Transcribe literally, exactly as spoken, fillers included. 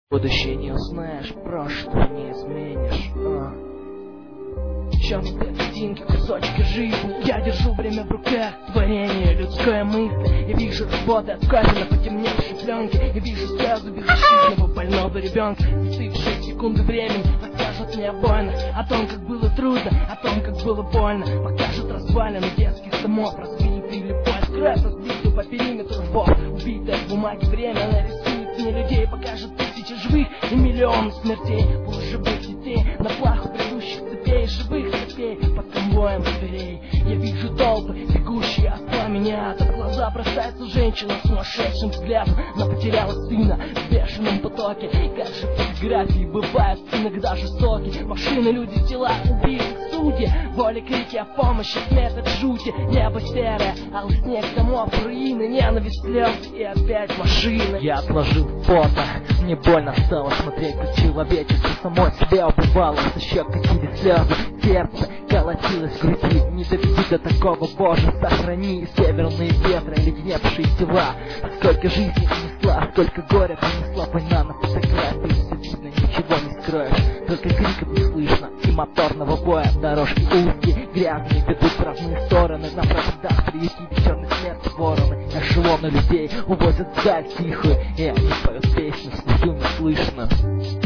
Будущее не узнаешь, прошлое не изменишь. а. Чем картинки, кусочки жизни. Я держу время в руках, творение, людская мысль. Я вижу работы от камня, потемневшей пленки. Я вижу слезы беззащитного больного ребенка. Застывшие секунды времени расскажут мне о войнах, о том, как было трудно, о том, как было больно. Покажут развалины детских домов, разбитые любовь, кровь разбитую по периметру рвов. Убитое в бумаге время нарисует мне людей, покажет тысячи живых и миллионы смертей. Полуживых детей на плаху предыдущих цепей, живых цепей под конвоем зверей. Я вижу толпы, бегущие от пламени ада. В глаза бросается женщина с сумасшедшим взглядом. Она потеряла сына в бешеном потоке. Как же фотографии бывают иногда жестоки. Машины, люди, тела, убийцы, судьи. Воли, крики о помощи, смерть от жути. Небо серое, алый снег домов, руины, ненависть, слезы и опять машины. Я отложил фото, мне больно стало смотреть, как человечество само себя убивало. Со щек катили слезы, сердце колотилось в груди. Не доведи до такого, Боже, сохрани. Северные ветры, леденевшие тела. Сколько жизней унесла, сколько горя принесла война. На фотографии все видно, ничего не скроешь. Только криков не слышно и моторного боя. Дорожки узкие, грязные, ведут в разные стороны. На проводах приютили черной смерти вороны. Эшелоны людей увозят вдаль тихую, и они поют песню, слезу не слышно.